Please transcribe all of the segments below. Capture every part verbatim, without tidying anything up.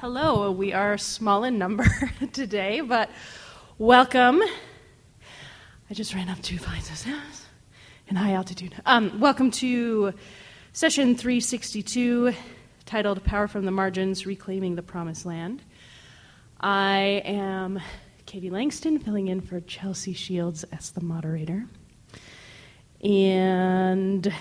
Hello, we are small in number today, but welcome. I just ran up two flights of stairs in high altitude. Um, welcome to session three sixty-two, titled Power from the Margins, Reclaiming the Promised Land. I am Katie Langston, filling in for Chelsea Shields as the moderator. And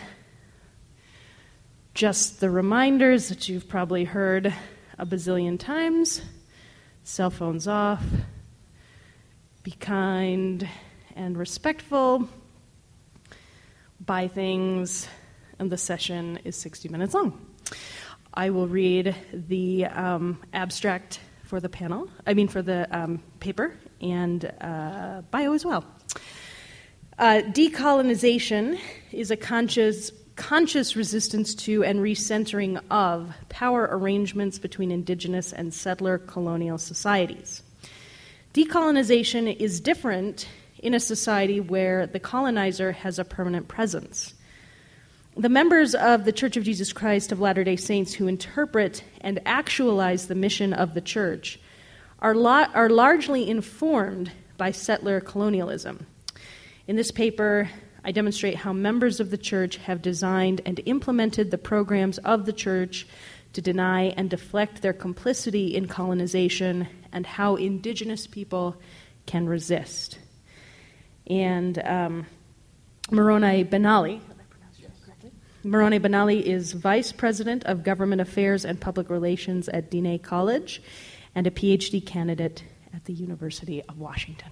just the reminders that you've probably heard a bazillion times: cell phones off, be kind and respectful, buy things, and the session is sixty minutes long. I will read the um, abstract for the panel, I mean for the um, paper, and uh, bio as well. Uh, decolonization is a conscious conscious resistance to and recentering of power arrangements between indigenous and settler colonial societies. Decolonization is different in a society where the colonizer has a permanent presence. The members of the Church of Jesus Christ of Latter-day Saints who interpret and actualize the mission of the Church are, lo- are largely informed by settler colonialism. In this paper, I demonstrate how members of the Church have designed and implemented the programs of the Church to deny and deflect their complicity in colonization, and how indigenous people can resist. And um, Moroni Benally, Moroni Benally is Vice President of Government Affairs and Public Relations at Diné College and a P H D candidate at the University of Washington.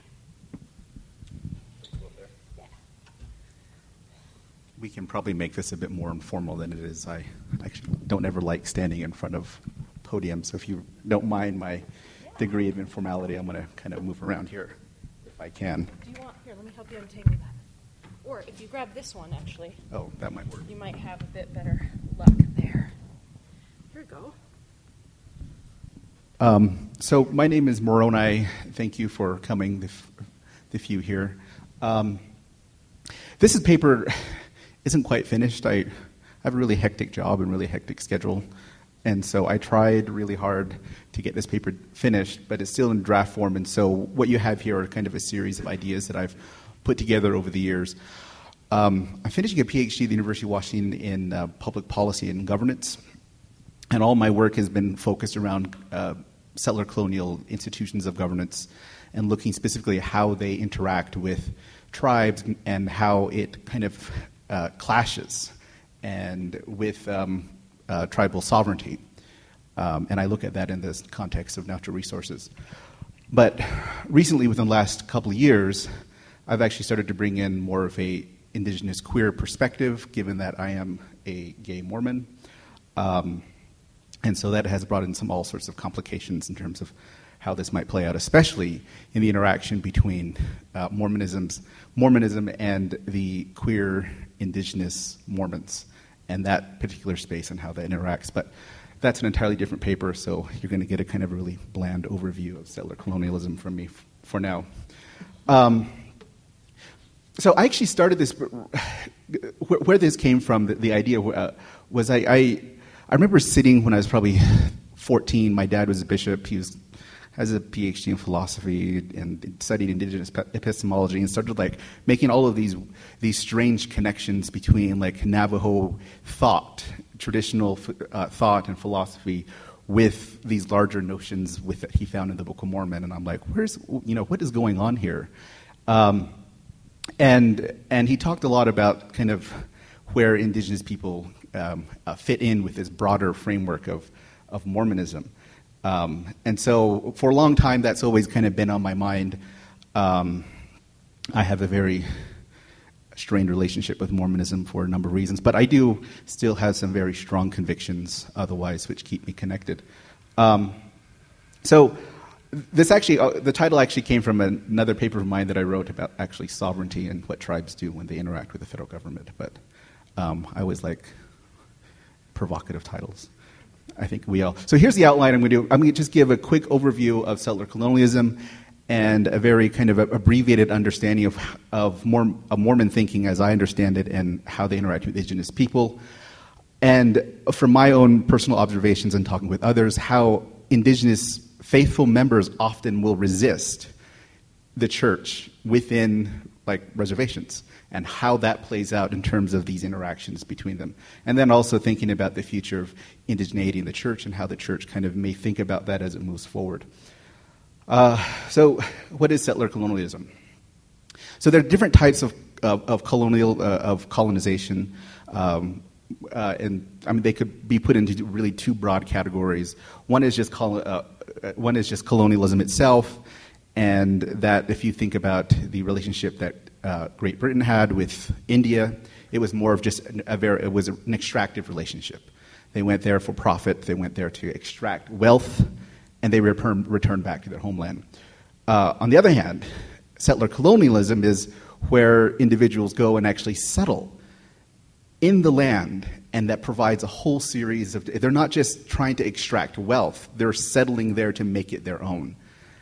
We can probably make this a bit more informal than it is. I actually don't ever like standing in front of podiums, so if you don't mind my degree of informality, I'm going to kind of move around here if I can. Do you want, here, let me help you untangle that. Or if you grab this one, actually. Oh, that might work. You might have a bit better luck there. Here we go. Um, so my name is Moroni. Thank you for coming, the, f- the few here. Um, this is paper... isn't quite finished. I, I have a really hectic job and really hectic schedule, and so I tried really hard to get this paper finished, but it's still in draft form, and so what you have here are kind of a series of ideas that I've put together over the years. Um, I'm finishing a P H D at the University of Washington in uh, public policy and governance, and all my work has been focused around uh, settler colonial institutions of governance and looking specifically at how they interact with tribes and how it kind of Uh, clashes and with um, uh, tribal sovereignty. Um, and I look at that in the context of natural resources. But recently, within the last couple of years, I've actually started to bring in more of a indigenous queer perspective, given that I am a gay Mormon. Um, and so that has brought in some all sorts of complications in terms of how this might play out, especially in the interaction between uh, Mormonism's, Mormonism and the queer indigenous Mormons, and that particular space and how that interacts. But that's an entirely different paper, so you're going to get a kind of really bland overview of settler colonialism from me f- for now. Um, so I actually started this, where, where this came from, the, the idea uh, was I, I, I remember sitting when I was probably fourteen, my dad was a bishop, he was has a P H D in philosophy and studied indigenous epistemology, and started like making all of these these strange connections between like Navajo thought, traditional uh, thought and philosophy, with these larger notions with that he found in the Book of Mormon. And I'm like, where's you know what is going on here? Um, and and he talked a lot about kind of where indigenous people um, uh, fit in with this broader framework of of Mormonism. Um, and so for a long time, that's always kind of been on my mind. Um, I have a very strained relationship with Mormonism for a number of reasons, but I do still have some very strong convictions otherwise, which keep me connected. Um, so this actually, uh, the title actually came from another paper of mine that I wrote about actually sovereignty and what tribes do when they interact with the federal government. But um, I always like provocative titles. I think we all. So here's the outline I'm going to do. I'm going to just give a quick overview of settler colonialism and a very kind of abbreviated understanding of of, Mor- of Mormon thinking as I understand it and how they interact with indigenous people. And from my own personal observations and talking with others, how indigenous faithful members often will resist the church within like reservations, and how that plays out in terms of these interactions between them. And then also thinking about the future of indigeneity in the church and how the church kind of may think about that as it moves forward. Uh, so what is settler colonialism? So there are different types of, of, of colonial, uh, of colonization, um, uh, and I mean they could be put into really two broad categories. One is just col- uh, one is just colonialism itself, and that if you think about the relationship that uh, Great Britain had with India, it was more of just a very, it was an extractive relationship. They went there for profit, they went there to extract wealth, and they return, returned back to their homeland. Uh, on the other hand, settler colonialism is where individuals go and actually settle in the land, and that provides a whole series of, they're not just trying to extract wealth, they're settling there to make it their own.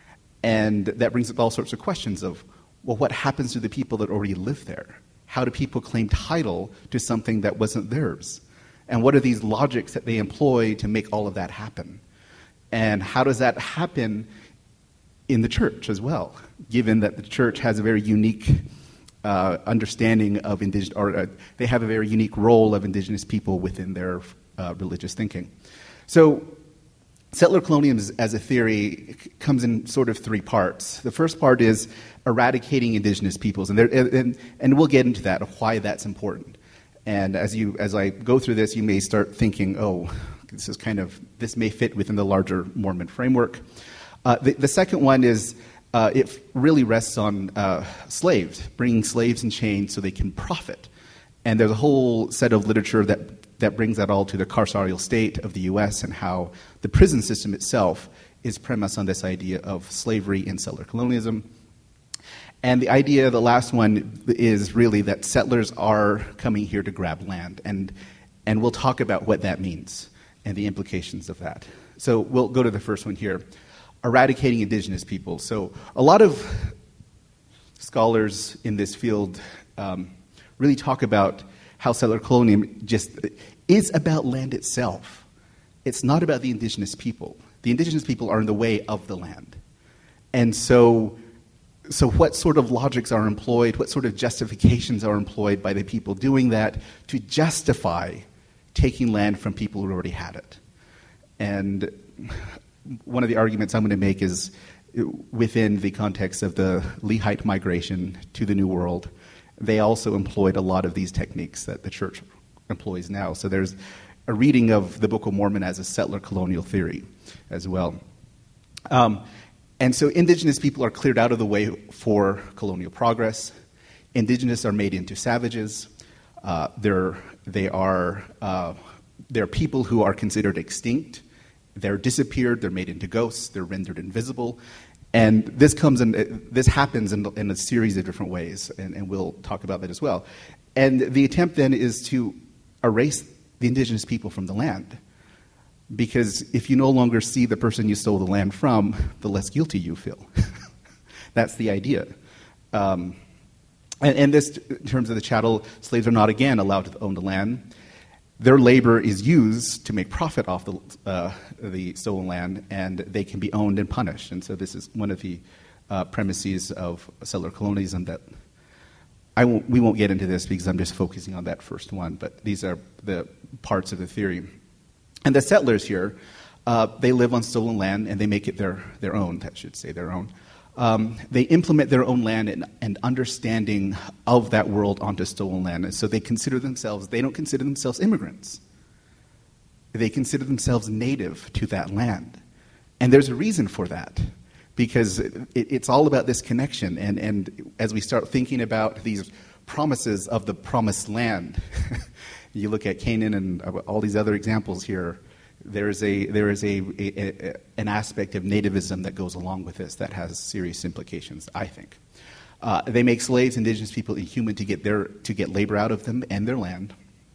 And that brings up all sorts of questions of, well, what happens to the people that already live there? How do people claim title to something that wasn't theirs? And what are these logics that they employ to make all of that happen? And how does that happen in the church as well, given that the church has a very unique uh, understanding of indigenous, or uh, they have a very unique role of indigenous people within their uh, religious thinking. So settler colonialism as a theory comes in sort of three parts. The first part is eradicating indigenous peoples, and, there, and, and we'll get into that, of why that's important. And as you, as I go through this, you may start thinking, oh, this is kind of, this may fit within the larger Mormon framework. Uh, the, the second one is, uh, it really rests on uh, slaves, bringing slaves in chains so they can profit. And there's a whole set of literature that, that brings that all to the carceral state of the U S and how the prison system itself is premised on this idea of slavery and settler colonialism. And the idea, the last one, is really that settlers are coming here to grab land. And, and we'll talk about what that means and the implications of that. So we'll go to the first one here, eradicating indigenous people. So a lot of scholars in this field um, really talk about how settler colonialism just is about land itself. It's not about the indigenous people. The indigenous people are in the way of the land. And so, so what sort of logics are employed, what sort of justifications are employed by the people doing that to justify taking land from people who already had it? And one of the arguments I'm going to make is within the context of the Lehite migration to the New World, they also employed a lot of these techniques that the church employs now. So there's a reading of the Book of Mormon as a settler colonial theory as well. Um, and so indigenous people are cleared out of the way for colonial progress. Indigenous are made into savages. Uh, they're, they are uh, they're people who are considered extinct. They're disappeared. They're made into ghosts. They're rendered invisible. And this comes in, this happens in, in a series of different ways, and, and we'll talk about that as well. And the attempt then is to erase the indigenous people from the land, because if you no longer see the person you stole the land from, the less guilty you feel. That's the idea. Um, and, and this, in terms of the chattel, slaves are not again allowed to own the land. Their labor is used to make profit off the, uh, the stolen land, and they can be owned and punished. And so this is one of the uh, premises of settler colonialism that I won't, we won't get into this because I'm just focusing on that first one, but these are the parts of the theory. And the settlers here, uh, they live on stolen land, and they make it their, their own, I should say their own. Um, they implement their own land and, and understanding of that world onto stolen land. And so they consider themselves, they don't consider themselves immigrants. They consider themselves native to that land. And there's a reason for that, because it, it's all about this connection. And, and as we start thinking about these promises of the promised land, you look at Canaan and all these other examples here, There is a there is a, a, a an aspect of nativism that goes along with this that has serious implications, I think. Uh, they make slaves, indigenous people, inhuman to get their to get labor out of them and their land.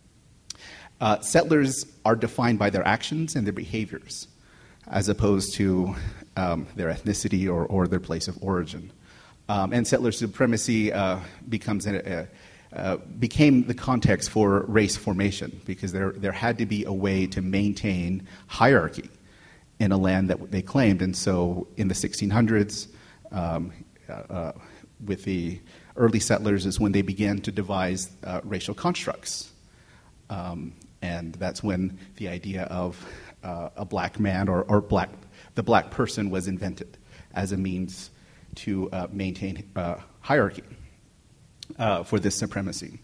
Uh, settlers are defined by their actions and their behaviors, as opposed to um, their ethnicity or, or their place of origin. Um, and settler supremacy uh, becomes a, a Uh, became the context for race formation, because there there had to be a way to maintain hierarchy in a land that they claimed. And so in the sixteen hundreds, um, uh, with the early settlers is when they began to devise uh, racial constructs. Um, and that's when the idea of uh, a black man or, or black, the black person was invented as a means to uh, maintain uh, hierarchy uh, for this supremacy.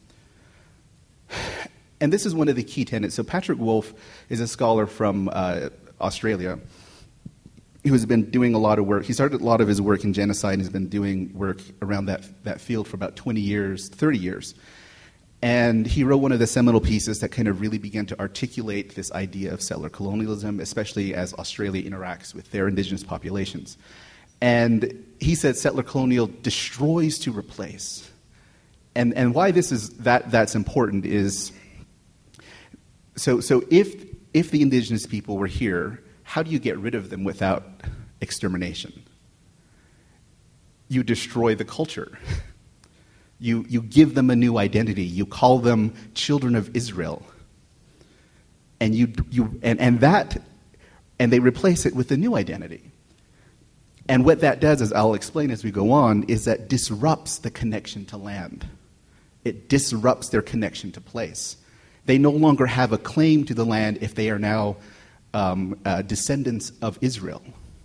And this is one of the key tenets. So Patrick Wolf is a scholar from uh, Australia who has been doing a lot of work. He started a lot of his work in genocide and has been doing work around that, that field for about twenty years, thirty years. And he wrote one of the seminal pieces that kind of really began to articulate this idea of settler colonialism, especially as Australia interacts with their indigenous populations. And he said settler colonial destroys to replace. And and why this is that that's important is so so if if the indigenous people were here, how do you get rid of them without extermination? You destroy the culture. You you give them a new identity. You call them children of Israel. And you you and, and that and they replace it with a new identity. And what that does, as I'll explain as we go on, is that disrupts the connection to land. It disrupts their connection to place. They no longer have a claim to the land if they are now um, uh, descendants of Israel.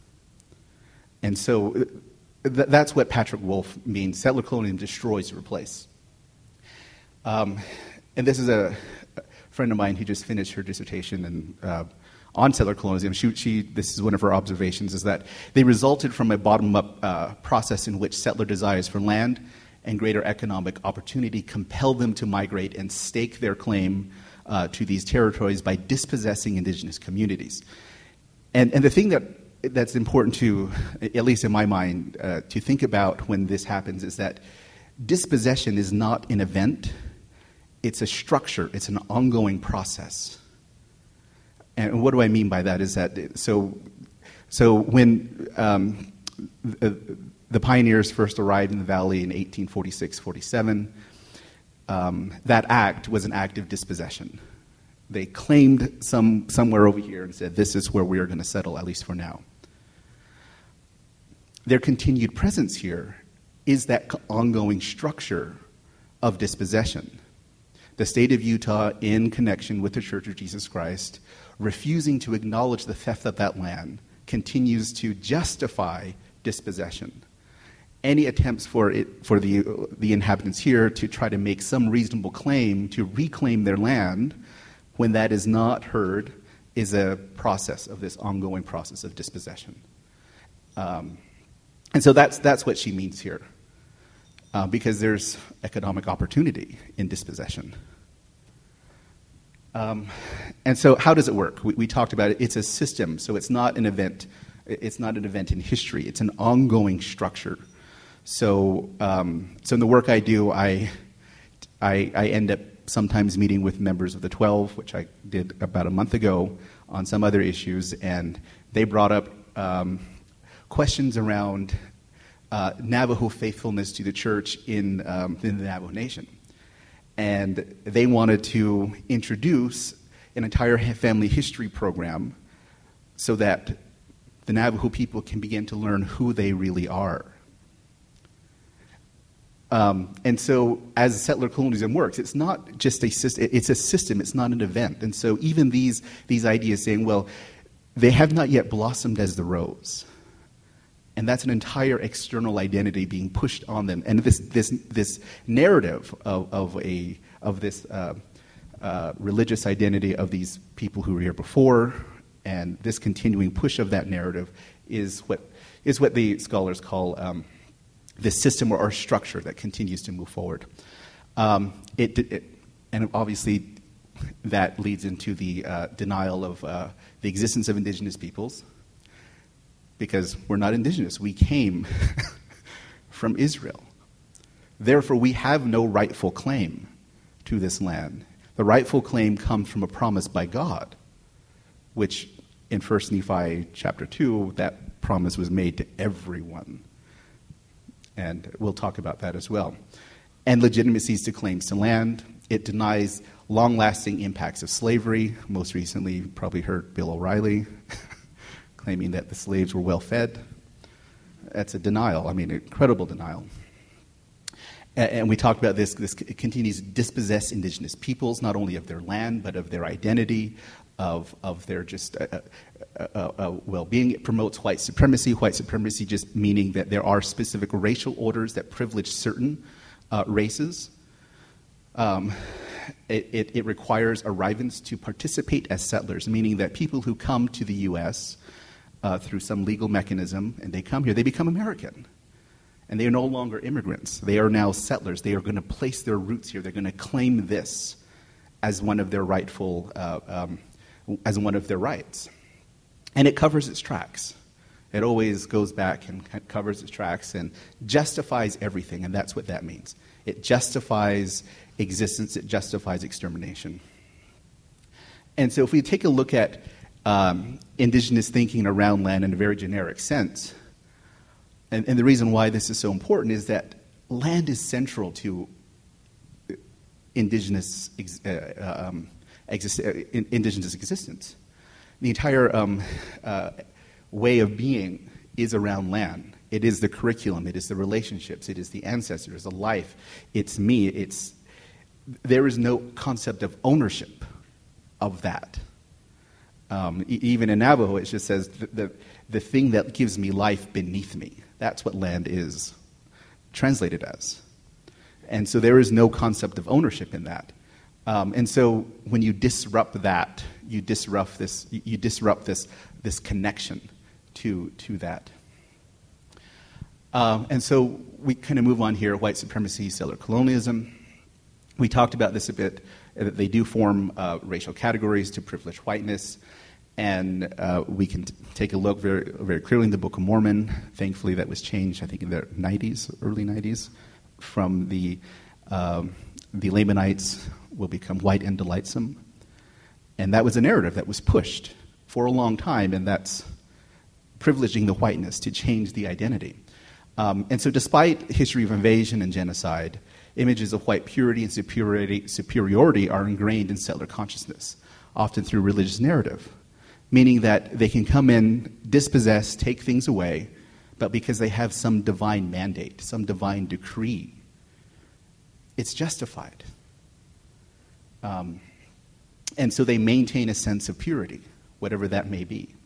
And so th- that's what Patrick Wolf means. Settler colonialism destroys to replace. Um, and this is a friend of mine who just finished her dissertation and uh, on settler colonialism. She, she, this is one of her observations, is that they resulted from a bottom-up uh, process in which settler desires for land and greater economic opportunity compel them to migrate and stake their claim uh, to these territories by dispossessing indigenous communities. And, and the thing that that's important to, at least in my mind, uh, to think about when this happens is that dispossession is not an event, it's a structure, it's an ongoing process. And what do I mean by that is that, so, so when um, the, the pioneers first arrived in the valley in eighteen forty-six forty-seven, um, that act was an act of dispossession. They claimed some somewhere over here and said, this is where we are going to settle, at least for now. Their continued presence here is that ongoing structure of dispossession. The state of Utah, in connection with the Church of Jesus Christ, refusing to acknowledge the theft of that land, continues to justify dispossession. Any attempts for it, for the, the inhabitants here to try to make some reasonable claim to reclaim their land, when that is not heard, is a process of this ongoing process of dispossession. Um, and so that's, that's what she means here, uh, because there's economic opportunity in dispossession. Um, and so how does it work? We, we talked about it. It's a system, so it's not an event. It's not an event in history. It's an ongoing structure. So, um, so in the work I do, I, I, I end up sometimes meeting with members of the twelve, which I did about a month ago, on some other issues, and they brought up um, questions around uh, Navajo faithfulness to the church in, um, in the Navajo Nation. And they wanted to introduce an entire family history program so that the Navajo people can begin to learn who they really are. Um, and so as settler colonialism works, it's not just a system, it's a system, it's not an event. And so even these, these ideas saying, well, they have not yet blossomed as the rose. And that's an entire external identity being pushed on them. And this this this narrative of, of a of this uh, uh, religious identity of these people who were here before, and this continuing push of that narrative is what is what the scholars call um, the system or, or structure that continues to move forward. Um, it, it and obviously that leads into the uh, denial of uh, the existence of indigenous peoples. Because we're not indigenous. We came from Israel. Therefore, we have no rightful claim to this land. The rightful claim comes from a promise by God, which in First Nephi chapter two, that promise was made to everyone. And we'll talk about that as well. And legitimacies to claims to land. It denies long-lasting impacts of slavery. Most recently, you probably heard Bill O'Reilly claiming that the slaves were well fed. That's a denial. I mean, incredible denial. And, and we talked about this. This continues to dispossess indigenous peoples, not only of their land, but of their identity, of of their just uh, uh, uh, uh, well-being. It promotes white supremacy. White supremacy just meaning that there are specific racial orders that privilege certain uh, races. Um, it, it, it requires arrivants to participate as settlers, meaning that people who come to the U S uh, through some legal mechanism, and they come here, they become American. And they are no longer immigrants. They are now settlers. They are going to place their roots here. They're going to claim this as one of their rightful, uh, um, as one of their rights. And it covers its tracks. It always goes back and covers its tracks and justifies everything, and that's what that means. It justifies existence. It justifies extermination. And so if we take a look at um, indigenous thinking around land in a very generic sense, and, and the reason why this is so important is that land is central to indigenous ex, uh, um, exist, uh, in, indigenous existence. The entire um, uh, way of being is around land. It is the curriculum. It is the relationships. It is the ancestors, the life. It's me. It's there is no concept of ownership of that. Um, e- even in Navajo, it just says the, the the thing that gives me life beneath me. That's what land is translated as. And so there is no concept of ownership in that. Um, and so when you disrupt that, you disrupt this. You disrupt this this connection to to that. Uh, and so we kind of move on here: white supremacy, settler colonialism. We talked about this a bit. That they do form uh, racial categories to privilege whiteness, and uh, we can t- take a look very very clearly in the Book of Mormon. Thankfully, that was changed, I think, in the nineties, early nineties, from the um, the Lamanites will become white and delightsome. And that was a narrative that was pushed for a long time, and that's privileging the whiteness to change the identity. Um, and so despite history of invasion and genocide, images of white purity and superiority, superiority are ingrained in settler consciousness, often through religious narrative, meaning that they can come in, dispossess, take things away, but because they have some divine mandate, some divine decree, it's justified. Um, and so they maintain a sense of purity, whatever that may be.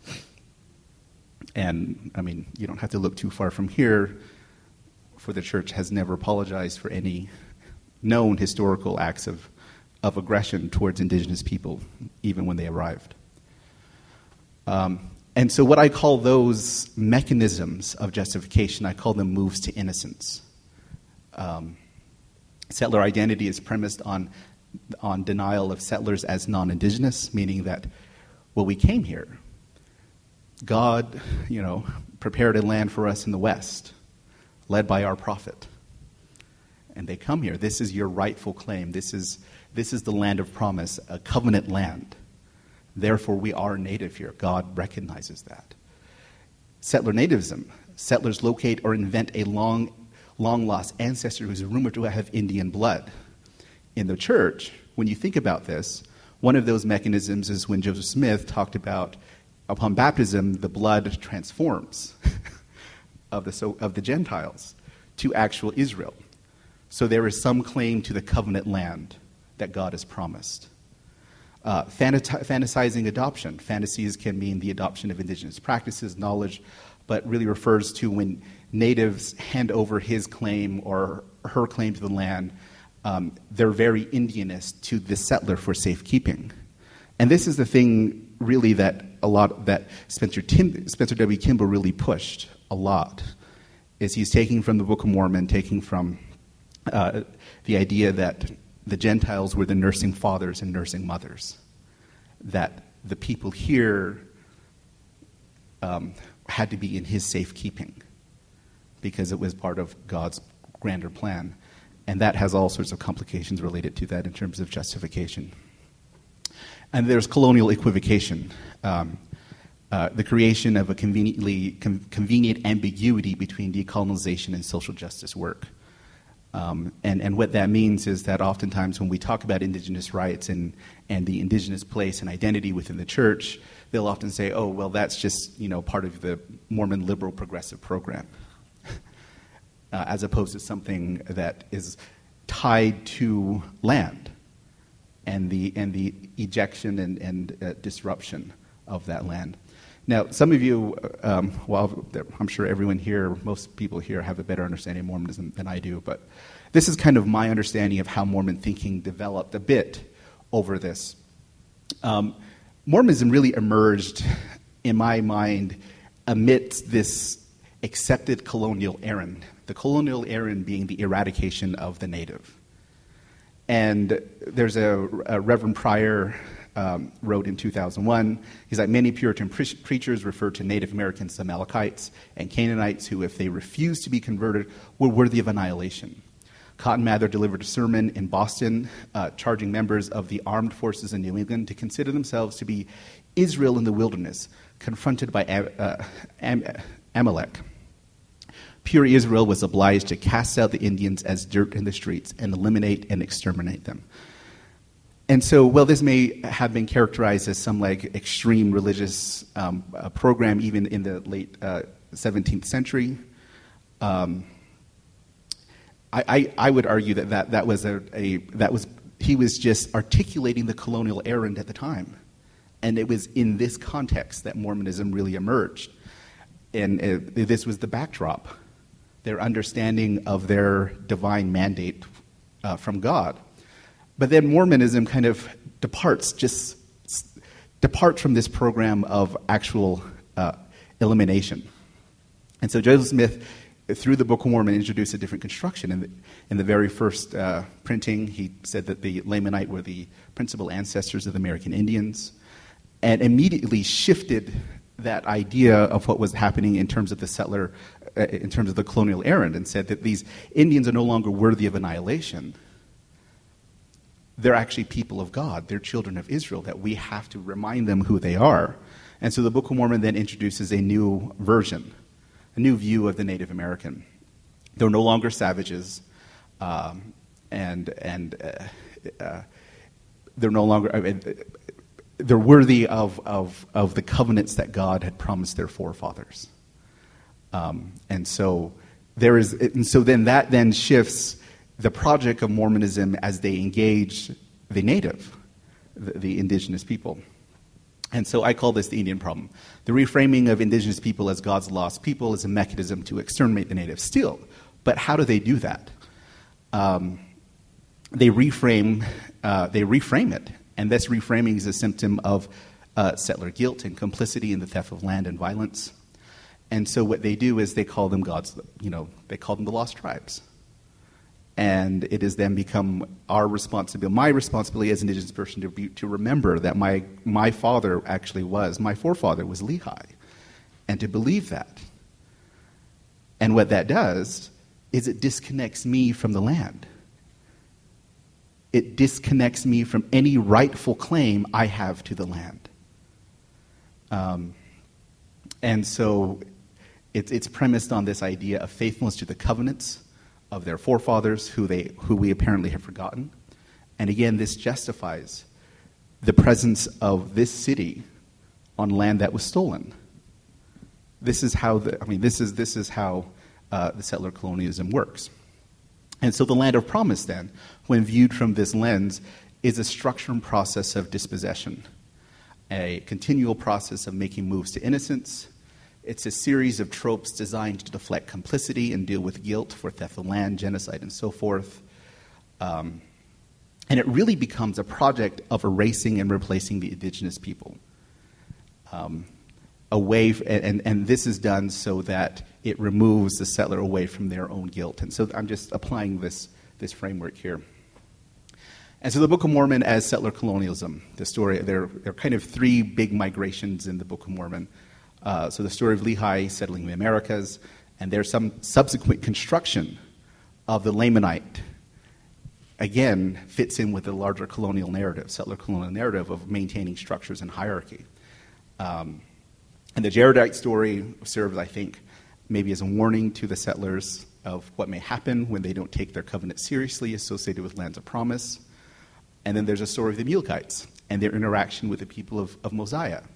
And, I mean, you don't have to look too far from here, for the church has never apologized for any known historical acts of, of aggression towards indigenous people, even when they arrived. Um, and so what I call those mechanisms of justification, I call them moves to innocence. Um, settler identity is premised on on denial of settlers as non-indigenous, meaning that, well, we came here. God, you know, prepared a land for us in the West, led by our prophet. And they come here. This is your rightful claim. This is this is the land of promise, a covenant land. Therefore, we are native here. God recognizes that. Settler nativism. Settlers locate or invent a long, long-lost ancestor who is rumored to have Indian blood. In the church, when you think about this, one of those mechanisms is when Joseph Smith talked about, upon baptism, the blood transforms of the so, of the Gentiles to actual Israel. So there is some claim to the covenant land that God has promised. Uh, fantas- fantasizing adoption. Fantasies can mean the adoption of indigenous practices, knowledge, but really refers to when natives hand over his claim or her claim to the land. Um, they're very Indianist to the settler for safekeeping. And this is the thing really that a lot that Spencer, Tim, Spencer W. Kimball really pushed a lot, is he's taking from the Book of Mormon, taking from uh, the idea that the Gentiles were the nursing fathers and nursing mothers, that the people here um, had to be in his safekeeping because it was part of God's grander plan. And that has all sorts of complications related to that in terms of justification. And there's colonial equivocation, um, uh, the creation of a conveniently com- convenient ambiguity between decolonization and social justice work. Um, and, and what that means is that oftentimes when we talk about indigenous rights and, and the indigenous place and identity within the church, they'll often say, oh, well, that's just, you know, part of the Mormon liberal progressive program, uh, as opposed to something that is tied to land and the and the ejection and, and uh, disruption of that land. Now, some of you, um, well, I'm sure everyone here, most people here have a better understanding of Mormonism than I do, but this is kind of my understanding of how Mormon thinking developed a bit over this. Um, Mormonism really emerged, in my mind, amidst this accepted colonial errand, the colonial errand being the eradication of the native. And there's a, a Reverend Pryor um, wrote in two thousand one, he's like, many Puritan pre- preachers refer to Native Americans as Amalekites and Canaanites who, if they refused to be converted, were worthy of annihilation. Cotton Mather delivered a sermon in Boston uh, charging members of the armed forces in New England to consider themselves to be Israel in the wilderness, confronted by Am- uh, Am- Amalek. Pure Israel was obliged to cast out the Indians as dirt in the streets and eliminate and exterminate them. And so, well, this may have been characterized as some like extreme religious um, uh, program even in the late uh, seventeenth century. Um, I, I, I would argue that that, that was a, a that was he was just articulating the colonial errand at the time, and it was in this context that Mormonism really emerged, and uh, this was the backdrop, their understanding of their divine mandate uh, from God. But then Mormonism kind of departs, just departs from this program of actual uh, elimination. And so Joseph Smith, through the Book of Mormon, introduced a different construction. In the, in the very first uh, printing, he said that the Lamanite were the principal ancestors of the American Indians, and immediately shifted that idea of what was happening in terms of the settler, uh, in terms of the colonial errand, and said that these Indians are no longer worthy of annihilation. They're actually people of God. They're children of Israel, that we have to remind them who they are. And so the Book of Mormon then introduces a new version, a new view of the Native American. They're no longer savages, um, and and uh, uh, they're no longer I mean, they're worthy of, of of the covenants that God had promised their forefathers. Um, and so there is, and so then that then shifts the project of Mormonism as they engage the native, the, the indigenous people. And so I call this the Indian problem. The reframing of indigenous people as God's lost people is a mechanism to exterminate the native still. But how do they do that? Um, they reframe uh, they reframe it. And this reframing is a symptom of uh, settler guilt and complicity in the theft of land and violence. And so what they do is they call them God's, you know, they call them the lost tribes. And it has then become our responsibility, my responsibility as an indigenous person to be, to remember that my my father actually was, my forefather was Lehi, and to believe that. And what that does is it disconnects me from the land. It disconnects me from any rightful claim I have to the land. Um, and so it's it's premised on this idea of faithfulness to the covenants of their forefathers, who they who we apparently have forgotten. And again, this justifies the presence of this city on land that was stolen. This is how the I mean this is this is how uh, the settler colonialism works. And so the land of promise then, when viewed from this lens, is a structured process of dispossession, a continual process of making moves to innocence. It's a series of tropes designed to deflect complicity and deal with guilt for theft of land, genocide, and so forth. Um, and it really becomes a project of erasing and replacing the indigenous people. Um, away, f- and, and this is done so that it removes the settler away from their own guilt. And so I'm just applying this, this framework here. And so the Book of Mormon as settler colonialism, the story, there, there are kind of three big migrations in the Book of Mormon. Uh, so the story of Lehi settling the Americas, and there's some subsequent construction of the Lamanite, again, fits in with the larger colonial narrative, settler colonial narrative of maintaining structures and hierarchy. Um, and the Jaredite story serves, I think, maybe as a warning to the settlers of what may happen when they don't take their covenant seriously associated with lands of promise. And then there's a story of the Amalekites and their interaction with the people of, of Mosiah,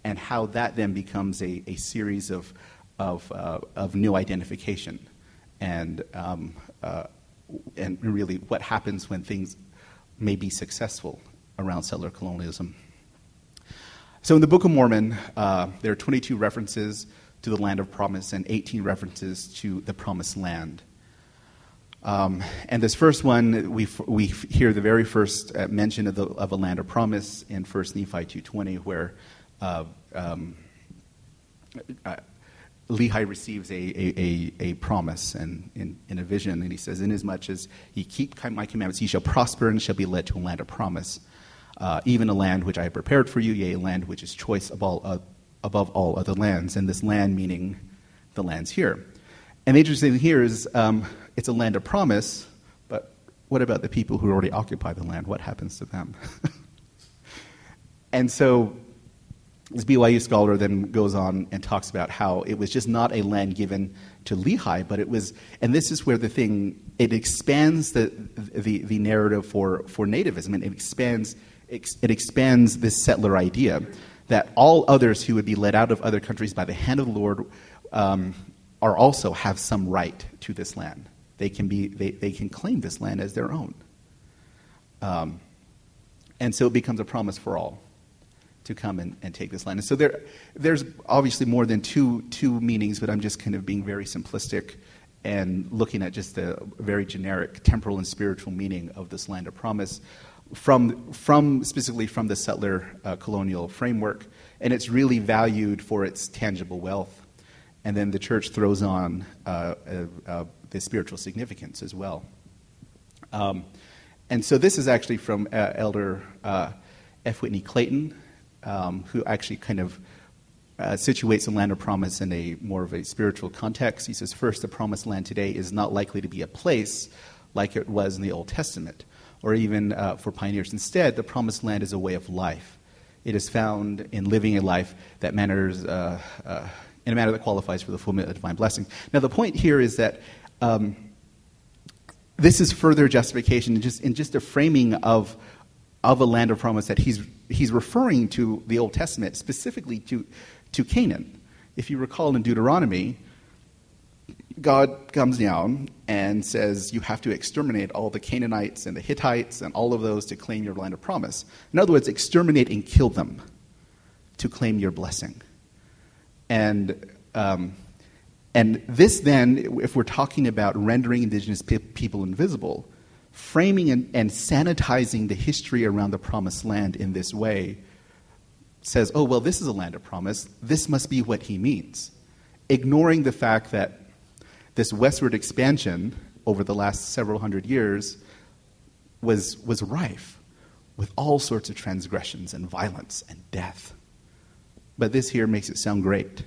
and how that then becomes a, a series of of uh, of new identification, and um, uh, and really what happens when things may be successful around settler colonialism. So in the Book of Mormon, uh, there are twenty-two references to the land of promise and eighteen references to the promised land. Um, and this first one, we we hear the very first uh, mention of, the, of a land of promise in First Nephi two twenty, where uh, um, uh, Lehi receives a, a, a, a promise and in, in a vision, and he says, "Inasmuch as ye keep my commandments, ye shall prosper and shall be led to a land of promise, uh, even a land which I have prepared for you, yea, a land which is choice of all, uh, above all other lands." And this land meaning the lands here. And the interesting thing here is um, it's a land of promise, but what about the people who already occupy the land? What happens to them? And so this B Y U scholar then goes on and talks about how it was just not a land given to Lehi, but it was, and this is where the thing, it expands the the, the narrative for, for nativism, and it expands it expands this settler idea that all others who would be led out of other countries by the hand of the Lord um, are also have some right to this land. They can be they, they can claim this land as their own. Um, and so it becomes a promise for all to come and, and take this land. And so there there's obviously more than two two meanings, but I'm just kind of being very simplistic and looking at just the very generic temporal and spiritual meaning of this land of promise from from specifically from the settler uh, colonial framework. And it's really valued for its tangible wealth. And then the church throws on uh, uh, uh, the spiritual significance as well. Um, and so this is actually from uh, Elder uh, F. Whitney Clayton, um, who actually kind of uh, situates the land of promise in a more of a spiritual context. He says, first, the promised land today is not likely to be a place like it was in the Old Testament, or even uh, for pioneers. Instead, the promised land is a way of life. It is found in living a life that manners... Uh, uh, in a manner that qualifies for the fulfillment of divine blessing. Now, the point here is that um, this is further justification in just in just a framing of of a land of promise that he's he's referring to the Old Testament, specifically to to Canaan. If you recall in Deuteronomy, God comes down and says you have to exterminate all the Canaanites and the Hittites and all of those to claim your land of promise. In other words, exterminate and kill them to claim your blessing. And um, and this then, if we're talking about rendering indigenous pe- people invisible, framing and, and sanitizing the history around the promised land in this way says, oh, well, this is a land of promise. This must be what he means. Ignoring the fact that this westward expansion over the last several hundred years was was rife with all sorts of transgressions and violence and death. But this here makes it sound great.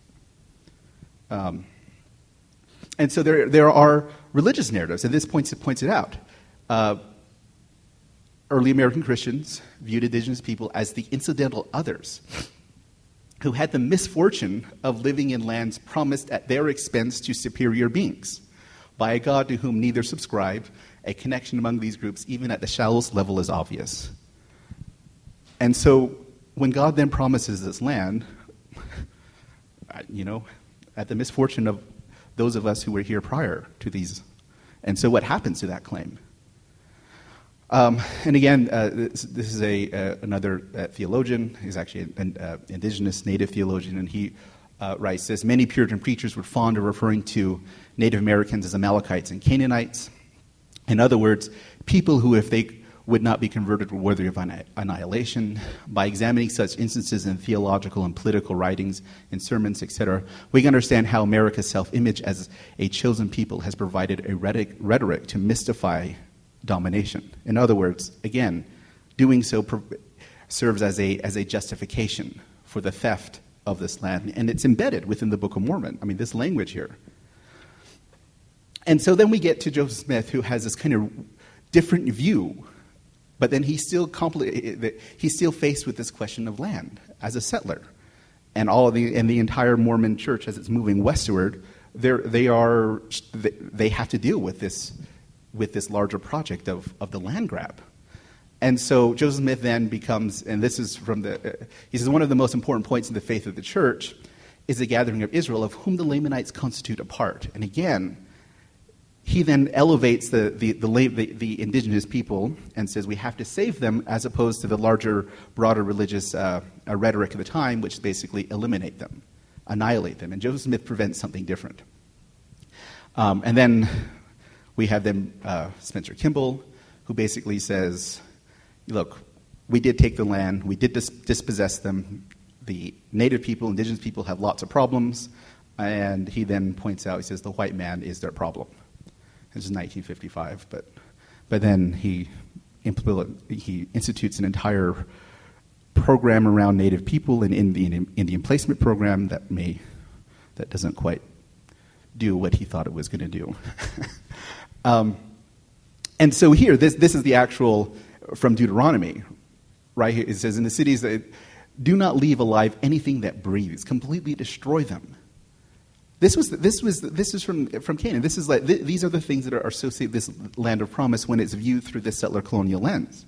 Um, and so there there are religious narratives, and this points it, points it out. Uh, early American Christians viewed indigenous people as the incidental others who had the misfortune of living in lands promised at their expense to superior beings by a God to whom neither subscribed. A connection among these groups, even at the shallowest level, is obvious. And so when God then promises this land, you know, at the misfortune of those of us who were here prior to these. And so what happens to that claim? Um, and again, uh, this, this is a uh, another uh, theologian. He's actually an uh, indigenous native theologian, and he uh, writes this: many Puritan preachers were fond of referring to Native Americans as Amalekites and Canaanites. In other words, people who, if they would not be converted were worthy of annihilation. By examining such instances in theological and political writings, in sermons, et cetera, we can understand how America's self-image as a chosen people has provided a rhetoric, rhetoric to mystify domination. In other words, again, doing so pro- serves as a as a justification for the theft of this land, and it's embedded within the Book of Mormon. I mean, this language here. And so then we get to Joseph Smith, who has this kind of different view, but then he's still compli- he's still faced with this question of land as a settler, and all of the and the entire Mormon church as it's moving westward, they they are they have to deal with this with this larger project of of the land grab. And so Joseph Smith then becomes, and this is from the, uh, he says, one of the most important points in the faith of the church is the gathering of Israel, of whom the Lamanites constitute a part. And again, he then elevates the, the, the, the, the indigenous people and says we have to save them, as opposed to the larger, broader religious uh, uh, rhetoric of the time, which basically eliminate them, annihilate them. And Joseph Smith prevents something different. Um, and then we have then uh, Spencer Kimball, who basically says, look, we did take the land, we did dis- dispossess them, the native people, indigenous people have lots of problems, and he then points out, he says, the white man is their problem. This is nineteen fifty-five, but but then he impl- he institutes an entire program around native people, an Indian Indian placement program that may that doesn't quite do what he thought it was going to do. um, and so here, this this is the actual from Deuteronomy, right? It says, in the cities that do not leave alive anything that breathes, completely destroy them. This was this was this is from from Canaan. This is like th- these are the things that are associated with this land of promise when it's viewed through this settler colonial lens.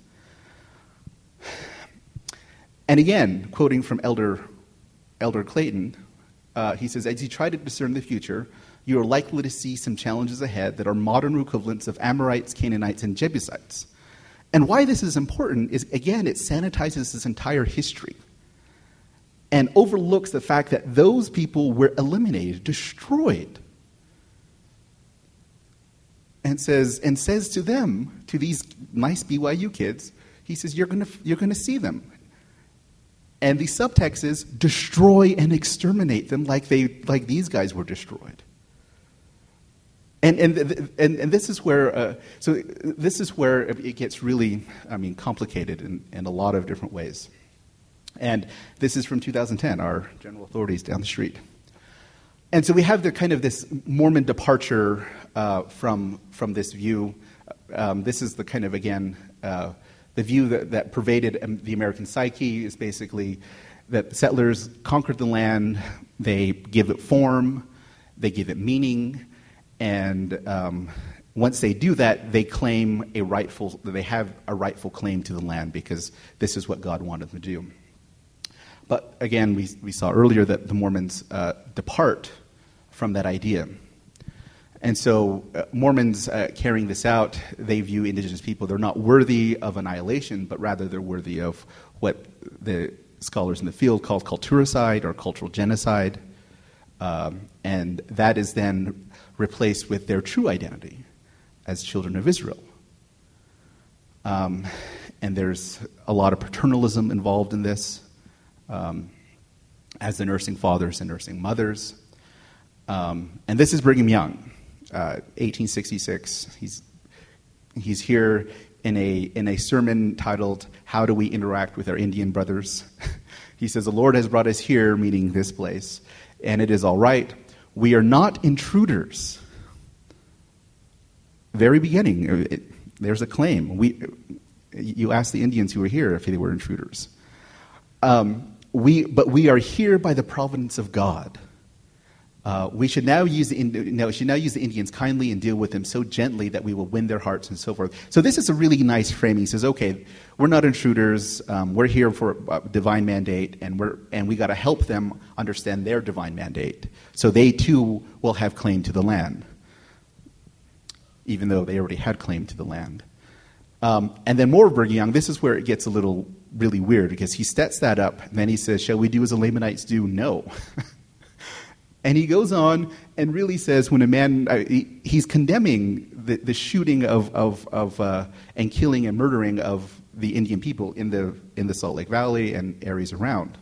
And again, quoting from Elder Elder Clayton, uh, he says, as you try to discern the future, you are likely to see some challenges ahead that are modern equivalents of Amorites, Canaanites, and Jebusites. And why this is important is, again, it sanitizes this entire history and overlooks the fact that those people were eliminated, destroyed. And says and says to them, to these nice B Y U kids, he says, you're gonna you're gonna see them. And the subtext is destroy and exterminate them like they like these guys were destroyed. And and and, and this is where uh, so this is where it gets really, I mean, complicated in, in a lot of different ways. And this is from two thousand ten, our general authorities down the street. And so we have the kind of this Mormon departure uh, from from this view. Um, this is the kind of, again, uh, the view that, that pervaded um, the American psyche is basically that settlers conquered the land, they give it form, they give it meaning, and um, once they do that, they claim a rightful, they have a rightful claim to the land because this is what God wanted them to do. But again, we, we saw earlier that the Mormons uh, depart from that idea. And so uh, Mormons uh, carrying this out, they view indigenous people, they're not worthy of annihilation, but rather they're worthy of what the scholars in the field call culturicide or cultural genocide. Um, and that is then replaced with their true identity as children of Israel. Um, and there's a lot of paternalism involved in this. Um, as the nursing fathers and nursing mothers. Um, and this is Brigham Young, uh, eighteen sixty-six. He's he's here in a in a sermon titled, How Do We Interact with Our Indian Brothers? He says, the Lord has brought us here, meaning this place, and it is all right. We are not intruders. Very beginning, it, there's a claim. We, you ask the Indians who were here if they were intruders. Um, We, but we are here by the providence of God. Uh, we should now use the no, we should now use the Indians kindly and deal with them so gently that we will win their hearts and so forth. So this is a really nice framing. He says, okay, we're not intruders. Um, we're here for a divine mandate, and we're and we got to help them understand their divine mandate, so they too will have claim to the land, even though they already had claim to the land. Um, and then more of Brigham Young, this is where it gets a little really weird, because he sets that up, and then he says, shall we do as the Lamanites do? No. And he goes on and really says when a man, uh, he, he's condemning the, the shooting of, of, of uh, and killing and murdering of the Indian people in the in the Salt Lake Valley and areas around.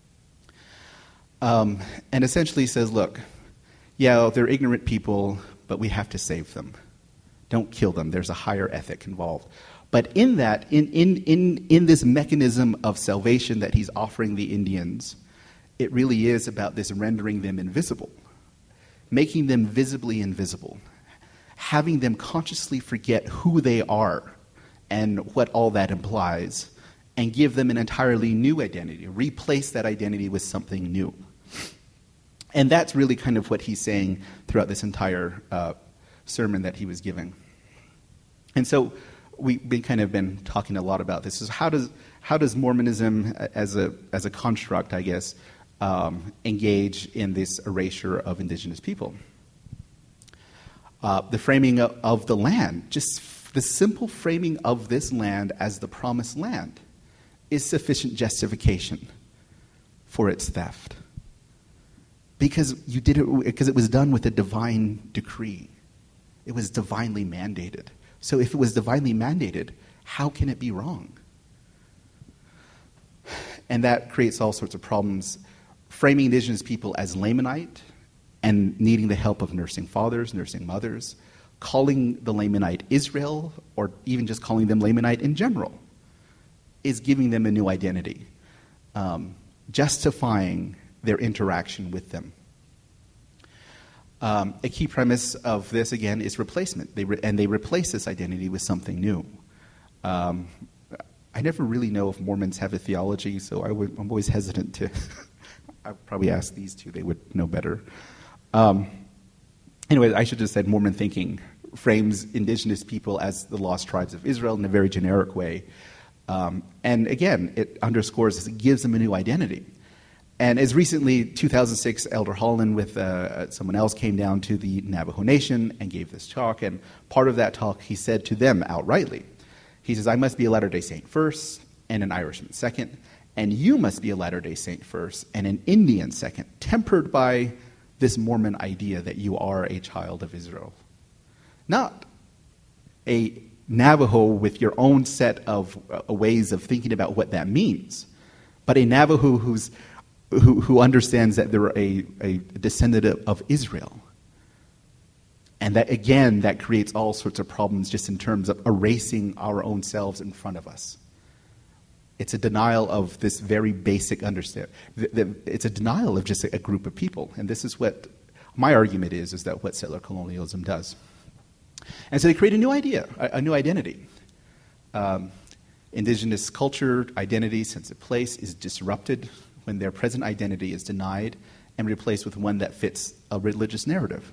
Um, and essentially says, look, yeah, they're ignorant people, but we have to save them. Don't kill them. There's a higher ethic involved. But in that, in, in, in, in this mechanism of salvation that he's offering the Indians, it really is about this rendering them invisible, making them visibly invisible, having them consciously forget who they are and what all that implies, and give them an entirely new identity, replace that identity with something new. And that's really kind of what he's saying throughout this entire uh, sermon that he was giving. And so we've been kind of been talking a lot about this, is how does how does Mormonism as a as a construct, I guess, um, engage in this erasure of indigenous people? Uh, the framing of, of the land, just f- the simple framing of this land as the promised land, is sufficient justification for its theft. Because you did it because it was done with a divine decree. It was divinely mandated. So if it was divinely mandated, how can it be wrong? And that creates all sorts of problems. Framing indigenous people as Lamanite and needing the help of nursing fathers, nursing mothers, calling the Lamanite Israel, or even just calling them Lamanite in general, is giving them a new identity, um, justifying their interaction with them. Um, a key premise of this, again, is replacement. They re- and they replace this identity with something new. Um, I never really know if Mormons have a theology, so I would, I'm always hesitant to... I'd probably ask these two. They would know better. Um, anyway, I should have said Mormon thinking frames indigenous people as the lost tribes of Israel in a very generic way. Um, and again, it underscores, it gives them a new identity. And as recently, two thousand six, Elder Holland with uh, someone else came down to the Navajo Nation and gave this talk. And part of that talk, he said to them outrightly, he says, I must be a Latter-day Saint first and an Irishman second, and you must be a Latter-day Saint first and an Indian second, tempered by this Mormon idea that you are a child of Israel. Not a Navajo with your own set of uh, ways of thinking about what that means, but a Navajo who's Who, who understands that they're a, a descendant of, of Israel. And that, again, that creates all sorts of problems just in terms of erasing our own selves in front of us. It's a denial of this very basic understanding. It's a denial of just a, a group of people. And this is what my argument is, is that what settler colonialism does. And so they create a new idea, a, a new identity. Um, indigenous culture, identity, sense of place is disrupted when their present identity is denied and replaced with one that fits a religious narrative.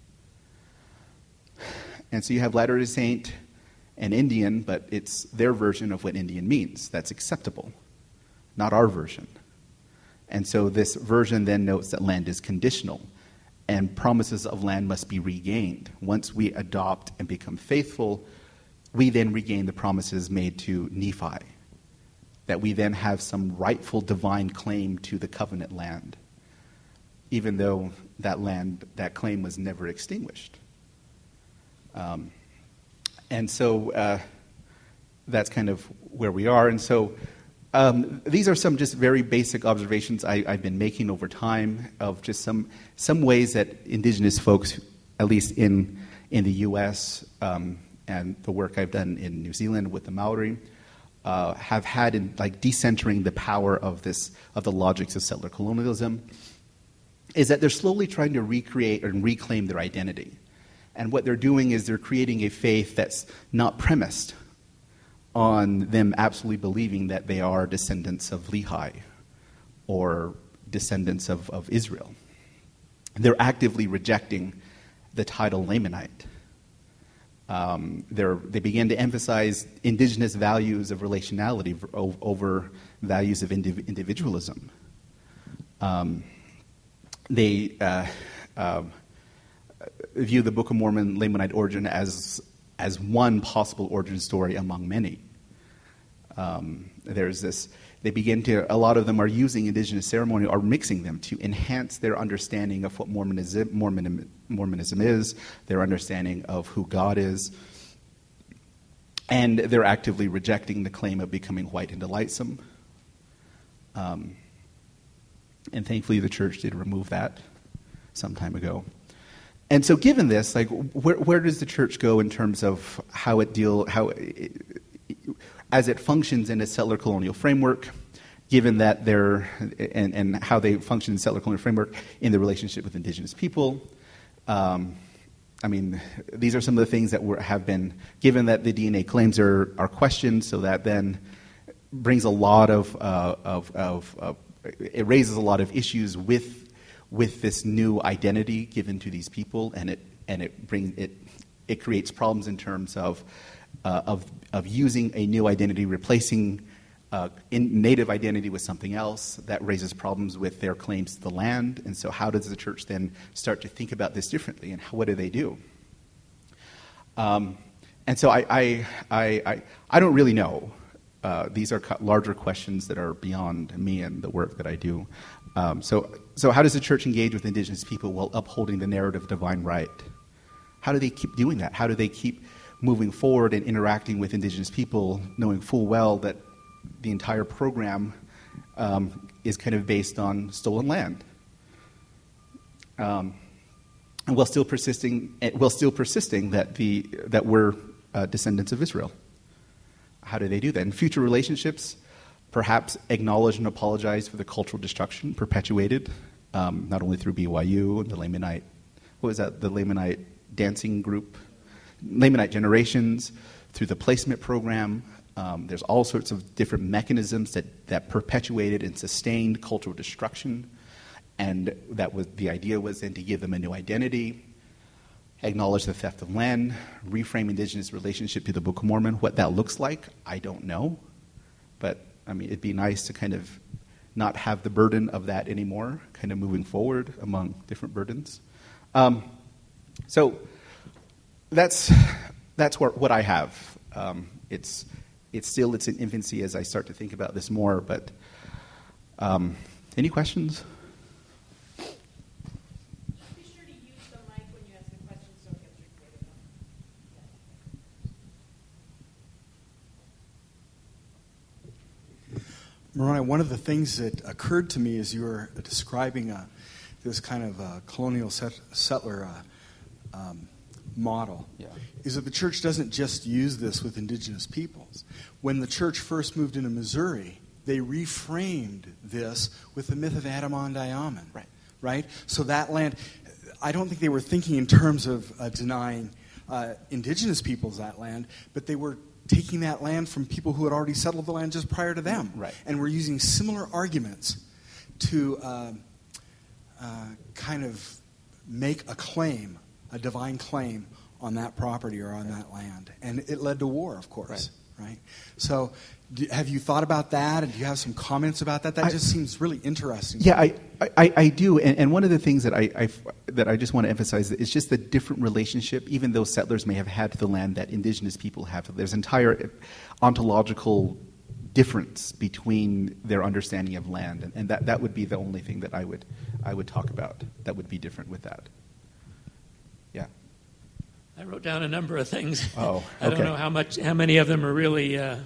And so you have Latter-day Saint and Indian, but it's their version of what Indian means. That's acceptable, not our version. And so this version then notes that land is conditional, and promises of land must be regained. Once we adopt and become faithful, we then regain the promises made to Nephi, that we then have some rightful divine claim to the covenant land, even though that land, that claim was never extinguished. Um, and so uh, that's kind of where we are. And so um, these are some just very basic observations I, I've been making over time of just some some ways that indigenous folks, at least in in the U S um, and the work I've done in New Zealand with the Maori, Uh, have had in like decentering the power of this of the logics of settler colonialism, is that they're slowly trying to recreate and reclaim their identity. And what they're doing is they're creating a faith that's not premised on them absolutely believing that they are descendants of Lehi or descendants of, of Israel. They're actively rejecting the title Lamanite. Um, they begin to emphasize indigenous values of relationality over, over values of indiv- individualism. Um, they uh, uh, view the Book of Mormon Lamanite origin as as one possible origin story among many. Um, there's this. They begin to. A lot of them are using indigenous ceremony or mixing them to enhance their understanding of what Mormonism, Mormon, Mormonism is, their understanding of who God is, and they're actively rejecting the claim of becoming white and delightsome. Um, and thankfully, the church did remove that some time ago. And so, given this, like, where where does the church go in terms of how it deal how it, as it functions in a settler colonial framework, given that they're and, and how they function in settler colonial framework in the relationship with indigenous people? Um, I mean, these are some of the things that were, have been given that the D N A claims are are questioned. So that then brings a lot of uh, of, of uh, it raises a lot of issues with. with this new identity given to these people, and it and it brings it it creates problems in terms of uh, of of using a new identity, replacing uh, in native identity with something else. That raises problems with their claims to the land. And so how does the church then start to think about this differently, and how, what do they do? Um, and so I, I, I, I, I don't really know. Uh, these are larger questions that are beyond me and the work that I do. Um, so, so how does the church engage with indigenous people while upholding the narrative of divine right? How do they keep doing that? How do they keep moving forward and interacting with indigenous people, knowing full well that the entire program um, is kind of based on stolen land, um, and while still persisting, while still persisting that the that we're uh, descendants of Israel? How do they do that? In future relationships, perhaps acknowledge and apologize for the cultural destruction perpetuated, um, not only through B Y U and the Lamanite, what was that, the Lamanite dancing group, Lamanite generations, through the placement program. Um, there's all sorts of different mechanisms that, that perpetuated and sustained cultural destruction, and that was the idea was then to give them a new identity, acknowledge the theft of land, reframe indigenous relationship to the Book of Mormon. What that looks like, I don't know. But, I mean, it'd be nice to kind of not have the burden of that anymore, kind of moving forward among different burdens. Um, so that's that's what, what I have. Um, it's it's still it's in infancy as I start to think about this more. But um, any questions? Moroni, one of the things that occurred to me as you were describing uh, this kind of uh, colonial set, settler uh, um, model yeah. is that the church doesn't just use this with indigenous peoples. When the church first moved into Missouri, they reframed this with the myth of Adam-on-Diamond. Right. Right? So that land, I don't think they were thinking in terms of uh, denying uh, indigenous peoples that land, but they were taking that land from people who had already settled the land just prior to them. Right. And we're using similar arguments to uh, uh, kind of make a claim, a divine claim on that property or on right. that land. And it led to war, of course. Right. right? So do, have you thought about that? And do you have some comments about that? That I, just seems really interesting. Yeah, I, I, I do. And, and one of the things that I, I, that I just want to emphasize is just the different relationship, even though settlers may have had to the land, that indigenous people have to. There's entire ontological difference between their understanding of land. And, and that, that would be the only thing that I would, I would talk about that would be different with that. Yeah. I wrote down a number of things. Oh, okay. I don't know how much, how many of them are really uh,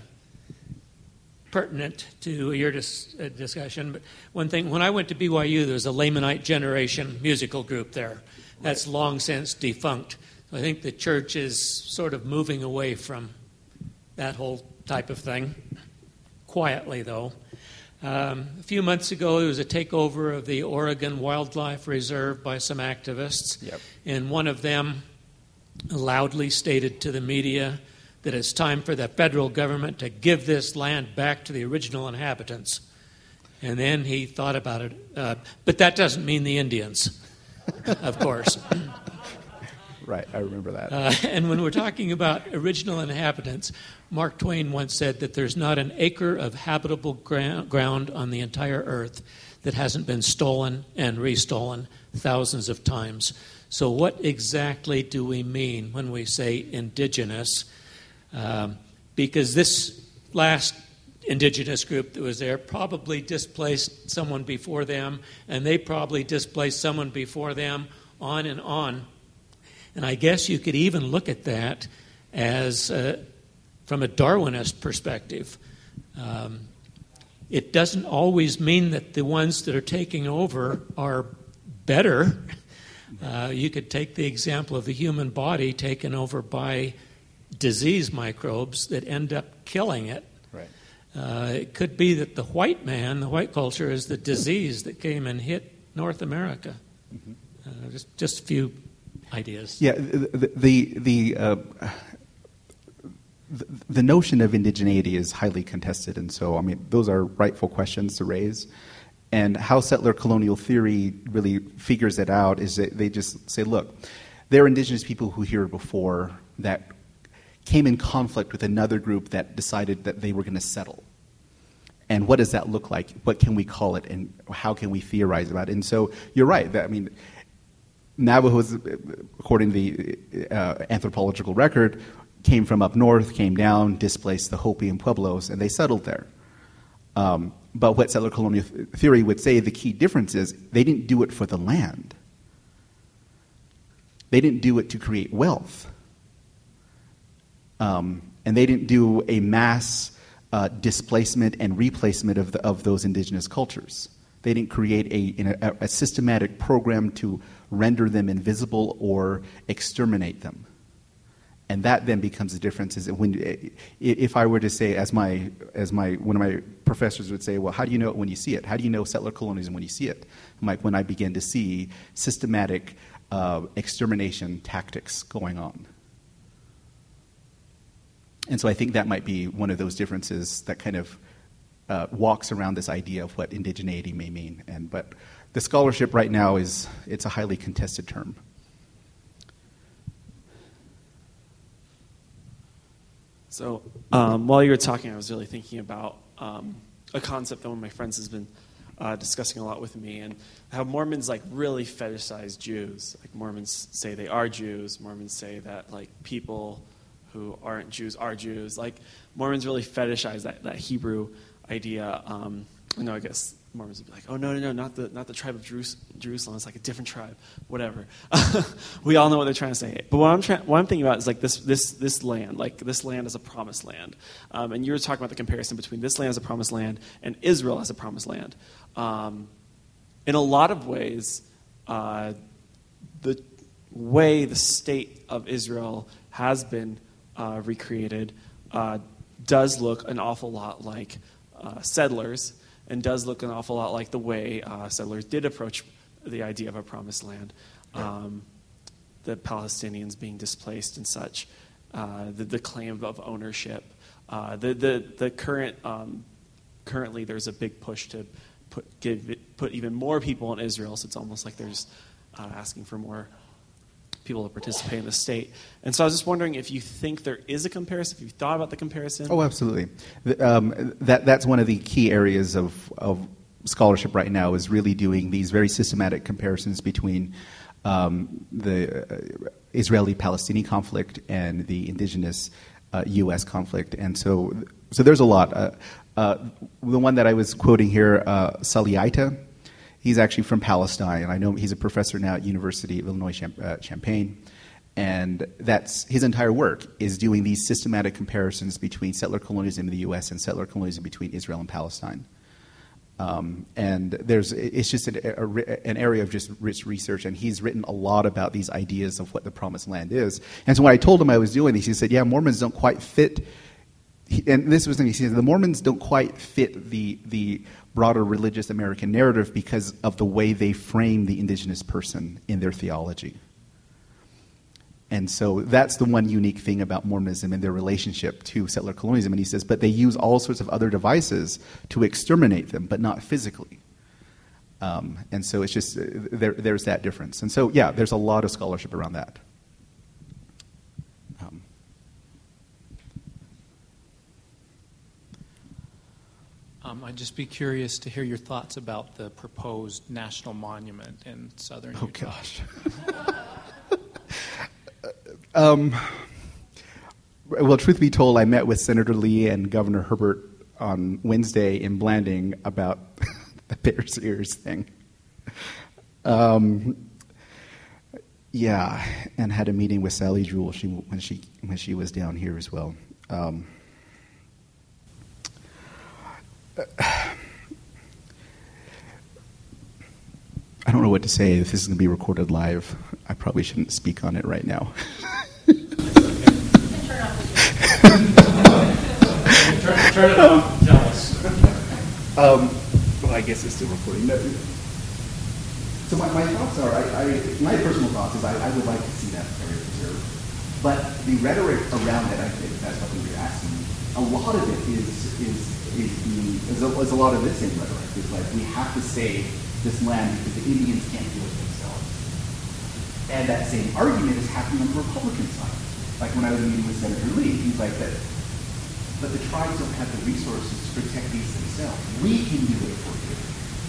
pertinent to your dis- uh, discussion. But one thing, when I went to B Y U, there was a Lamanite Generation musical group there. That's right. long since defunct. I think the church is sort of moving away from that whole type of thing. Quietly, though. Um, a few months ago, there was a takeover of the Oregon Wildlife Reserve by some activists. Yep. And one of them loudly stated to the media that it's time for the federal government to give this land back to the original inhabitants. And then he thought about it. Uh, but that doesn't mean the Indians, of course. Right, I remember that. Uh, and when we're talking about original inhabitants, Mark Twain once said that there's not an acre of habitable gra- ground on the entire earth that hasn't been stolen and restolen thousands of times. So what exactly do we mean when we say indigenous? Um, because this last indigenous group that was there probably displaced someone before them, and they probably displaced someone before them, on and on. And I guess you could even look at that as uh, from a Darwinist perspective. Um, it doesn't always mean that the ones that are taking over are better. Uh, you could take the example of the human body taken over by disease microbes that end up killing it. Right. Uh, it could be that the white man, the white culture, is the disease that came and hit North America. Mm-hmm. Uh, just, just a few ideas. Yeah, the the the, uh, the the notion of indigeneity is highly contested, and so I mean those are rightful questions to raise. And how settler colonial theory really figures it out is that they just say, look, there are indigenous people who here before that came in conflict with another group that decided that they were going to settle. And what does that look like? What can we call it? And how can we theorize about it? And so you're right. That, I mean, Navajos, according to the uh, anthropological record, came from up north, came down, displaced the Hopi and Pueblos, and they settled there. Um, but what settler colonial th- theory would say the key difference is they didn't do it for the land. They didn't do it to create wealth. Um, and they didn't do a mass uh, displacement and replacement of, the, of those indigenous cultures. They didn't create a, a, a systematic program to render them invisible or exterminate them. And that then becomes the difference. Is that when, if I were to say, as my, as my, one of my professors would say, well, how do you know it when you see it? How do you know settler colonialism when you see it? I'm like, when I begin to see systematic uh, extermination tactics going on. And so I think that might be one of those differences that kind of uh, walks around this idea of what indigeneity may mean. And but the scholarship right now is it's a highly contested term. So um, while you were talking, I was really thinking about um, a concept that one of my friends has been uh, discussing a lot with me, and how Mormons like really fetishize Jews. Like Mormons say they are Jews. Mormons say that like people who aren't Jews are Jews. Like Mormons really fetishize that, that Hebrew idea. Um, I know, I guess Mormons would be like, oh, no, no, no, not the not the tribe of Jerus- Jerusalem. It's like a different tribe, whatever. We all know what they're trying to say. But what I'm trying, what I'm thinking about is like this this this land, like this land is a promised land. Um, and you were talking about the comparison between this land as a promised land and Israel as a promised land. Um, in a lot of ways, uh, the way the state of Israel has been uh, recreated uh, does look an awful lot like uh, settlers, and does look an awful lot like the way uh, settlers did approach the idea of a promised land. Um, the Palestinians being displaced and such, uh, the, the claim of ownership. Uh, the, the, the current, um, currently there's a big push to put, give it, put even more people in Israel, so it's almost like there's uh, asking for more people to participate in the state. And so I was just wondering if you think there is a comparison, if you've thought about the comparison. Oh, absolutely. The, um, that, that's one of the key areas of, of scholarship right now, is really doing these very systematic comparisons between um, the uh, Israeli-Palestinian conflict and the indigenous uh, U S conflict. And so, so there's a lot. Uh, uh, the one that I was quoting here, uh, Saliaita, he's actually from Palestine, and I know he's a professor now at University of Illinois Champaign, and that's his entire work is doing these systematic comparisons between settler colonialism in the U S and settler colonialism between Israel and Palestine. Um, and there's it's just an, a, an area of just rich research, and he's written a lot about these ideas of what the Promised Land is. And so when I told him I was doing this, he said, "Yeah, Mormons don't quite fit." He, and this was the thing he said: the Mormons don't quite fit the the broader religious American narrative because of the way they frame the indigenous person in their theology. And so that's the one unique thing about Mormonism and their relationship to settler colonialism. And he says, but they use all sorts of other devices to exterminate them, but not physically. Um, and so it's just, uh, there, there's that difference. And so, yeah, there's a lot of scholarship around that. Um, Um, I'd just be curious to hear your thoughts about the proposed national monument in southern oh, Utah. gosh. um, well, truth be told, I met with Senator Lee and Governor Herbert on Wednesday in Blanding about the Bears Ears thing. Um, yeah, and had a meeting with Sally Jewell she, when she when she was down here as well. Um, I don't know what to say. If this is going to be recorded live, I probably shouldn't speak on it right now. turn, turn it off and tell us. Um, well, I guess it's still recording. No. So my, my thoughts are, I, I, my personal thoughts is I, I would like to see that area preserved. But the rhetoric around it, I think that's what you're asking. A lot of it is is is the is a, is a lot of this same rhetoric. It's like we have to save this land because the Indians can't do it themselves. And that same argument is happening on the Republican side. like when I was meeting with Senator Lee, he's like that, but the tribes don't have the resources to protect these themselves. We can do it for you.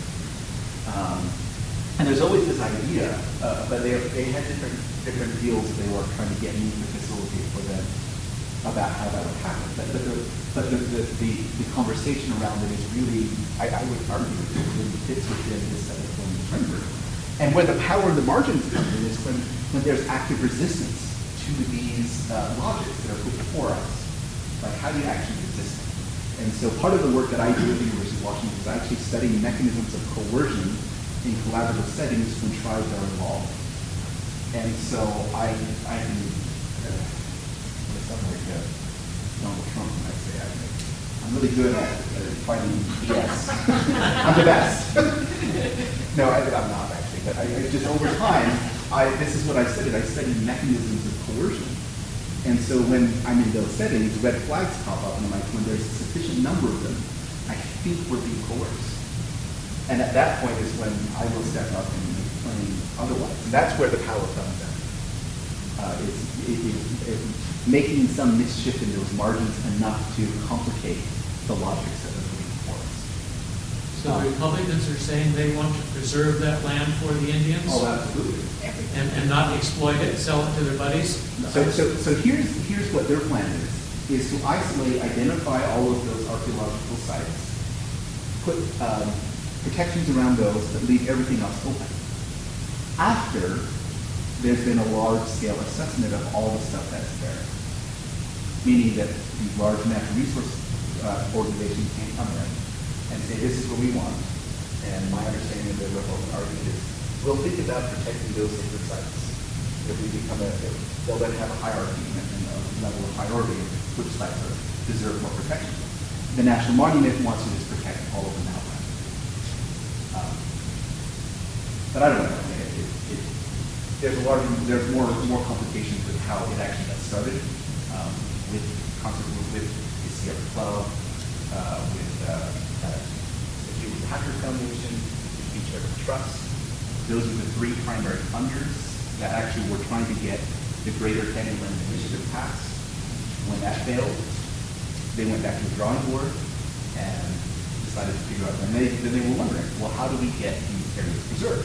Um, and there's always this idea, uh, but they, they had different different deals they were trying to get me to facilitate for them about how that would happen. But, but, the, but the, the, the, the conversation around it is really, I, I would argue, it really fits within this set of framework. And where the power of the margins come in is when, when there's active resistance to these uh, logics that are put before us. Like, how do you actually resist them? And so part of the work that I do at the University of Washington is I actually study mechanisms of coercion in collaborative settings when tribes are involved. And so I, I can, uh, I sound like uh, Donald Trump when I say I think. I'm really good at uh, fighting B S. I'm the best. No, I, I'm not actually, but I, I just over time, I, this is what I studied. I studied mechanisms of coercion. And so when I'm in those settings, red flags pop up, and I'm like, when there's a sufficient number of them, I think we're being coerced. And at that point is when I will step up and claim otherwise. And that's where the power comes in. Uh, it's, it, it, it, making some mischief in those margins enough to complicate the logics that are moving before us. So the Republicans are saying they want to preserve that land for the Indians? Oh, absolutely. And, and not exploit it, sell it to their buddies? So, so, so here's, here's what their plan is, is to isolate, identify all of those archaeological sites, put um, protections around those, but leave everything else open. After there's been a large-scale assessment of all the stuff that's there, meaning that these large natural resource uh, organizations can come in and say, this is what we want. And my understanding of the Republican argument is, we'll think about protecting those sacred sites. If we become a, they'll then have a hierarchy and a level of priority of which sites are, deserve more protection. The National Monument wants to just protect all of them outright. Um, but I don't know. It, it, it, there's a large, there's more more complications with how it actually got started. Um, with concert with the Sierra Club, uh, with uh, uh, the Hewlett Packard Foundation, the Beach River Trust. Those are the three primary funders that actually were trying to get the Greater Canyonland Initiative passed. When that failed, they went back to the drawing board and decided to figure out, and they, then they were wondering, well, how do we get these areas preserved?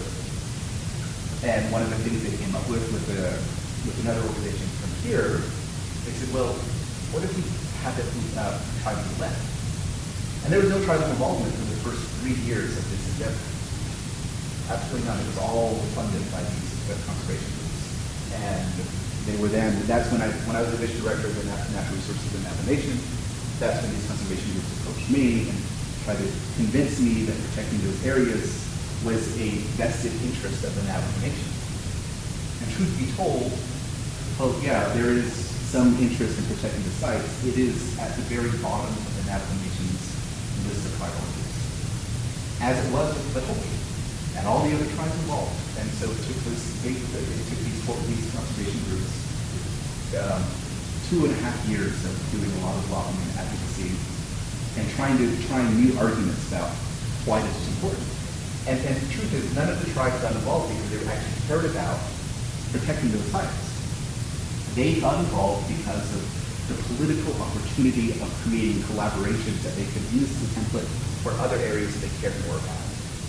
And one of the things they came up with with, the, with another organization from here, they said, well, what if we have it uh, tribal led? And there was no tribal involvement for the first three years of this endeavor. Absolutely none. It was all funded by these uh, conservation groups. And they were then, that's when I when I was the division director of the Natural Resources and Navigation, that's when these conservation groups approached me and tried to convince me that protecting those areas was a vested interest of the Navajo Nation. And truth be told, well, yeah, there is some interest in protecting the sites. It is at the very bottom of the Navajo Nation's list of priorities, as it was with the Hopi and all the other tribes involved. And so it took, this, it took these, these conservation groups um, two and a half years of doing a lot of lobbying and advocacy and trying to trying new arguments about why this is important. And, and the truth is, none of the tribes got involved because they actually cared about protecting those sites. They got involved because of the political opportunity of creating collaborations that they could use as a template for other areas that they cared more about.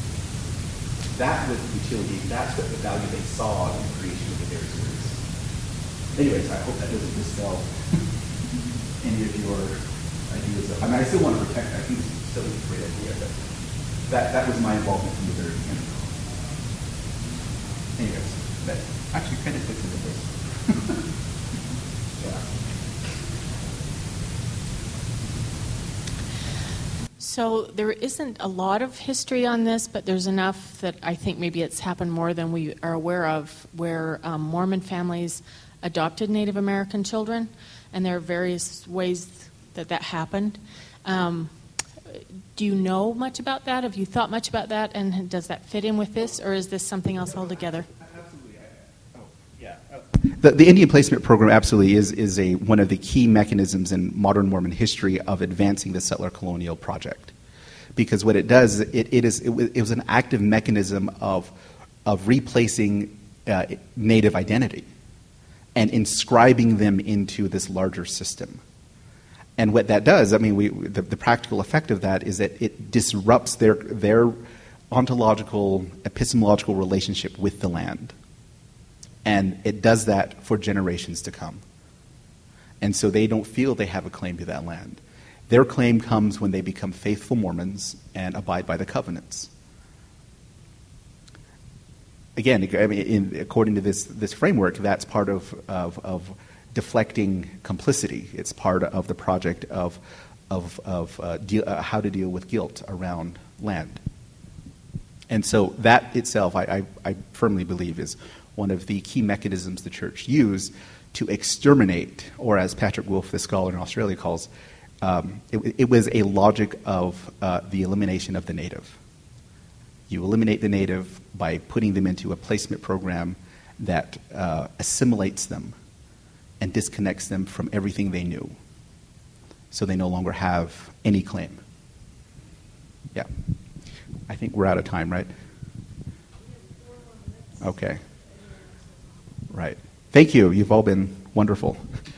That was the utility, that's what the value they saw in the creation of the various areas. Anyways, I hope that doesn't dispel any of your ideas. Of, I mean, I still want to protect, I think it's still a great idea, but that, that was my involvement from the very beginning. Anyways, that actually kind of fits into this. Yeah. So there isn't a lot of history on this, but there's enough that I think maybe it's happened more than we are aware of, where um, Mormon families adopted Native American children, and there are various ways that that happened. Um, do you know much about that? Have you thought much about that, and does that fit in with this, or is this something else altogether? Absolutely. Oh, yeah. The, the Indian Placement Program absolutely is, is a, one of the key mechanisms in modern Mormon history of advancing the settler colonial project. Because what it does, it, it, is, it, it was an active mechanism of, of replacing uh, Native identity. and inscribing them into this larger system. And what that does, I mean, we, the, the practical effect of that is that it disrupts their, their ontological, epistemological relationship with the land. And it does that for generations to come. And so they don't feel they have a claim to that land. Their claim comes when they become faithful Mormons and abide by the covenants. Again, I mean, in, according to this, this framework, that's part of, of, of deflecting complicity. It's part of the project of, of, of uh, deal, uh, how to deal with guilt around land. And so that itself, I, I, I firmly believe, is one of the key mechanisms the church used to exterminate, or as Patrick Wolf, the scholar in Australia, calls, um, it, it was a logic of uh, the elimination of the native. You eliminate the native by putting them into a placement program that uh, assimilates them and disconnects them from everything they knew, so they no longer have any claim. Yeah. I think we're out of time, right? Okay. Right. Thank you. You've all been wonderful.